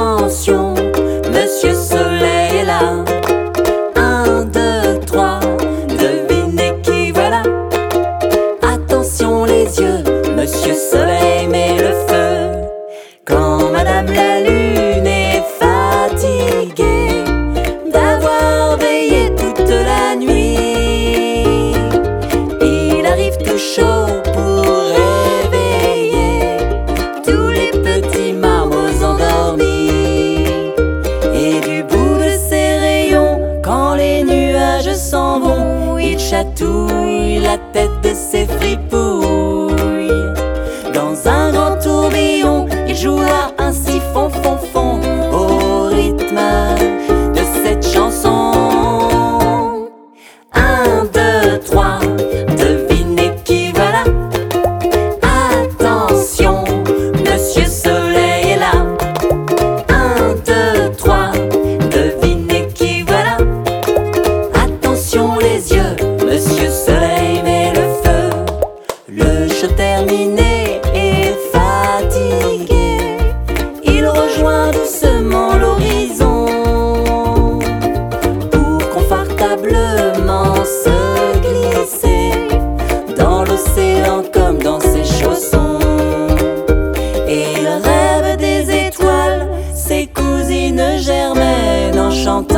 Attention, Monsieur Soleil est là. 1, 2, 3, devinez qui voilà. Attention les yeux, Monsieur Soleil met le feu. Quand Madame la Lune est fatiguée d'avoir veillé toute la nuit, il arrive tout chaud pour réveiller tous les petits marmots endormis. Et du bout de ses rayons, quand les nuages s'en vont, il chatouille la tête de ses fripouilles. Dans un grand tourbillon, il jouera ainsi fond fond fond au rythme de cette chanson. 1, 2, 3, devinez qui voilà. Attention, Monsieur Soleil est là. 1, 2, 3, devinez qui voilà. Attention les yeux, Monsieur Soleil met le feu. Le show terminé et fatigué, il rejoint doucement l'horizon pour confortablement se glisser dans l'océan comme dans ses chaussons. Et il rêve des étoiles, ses cousines germaines en chantant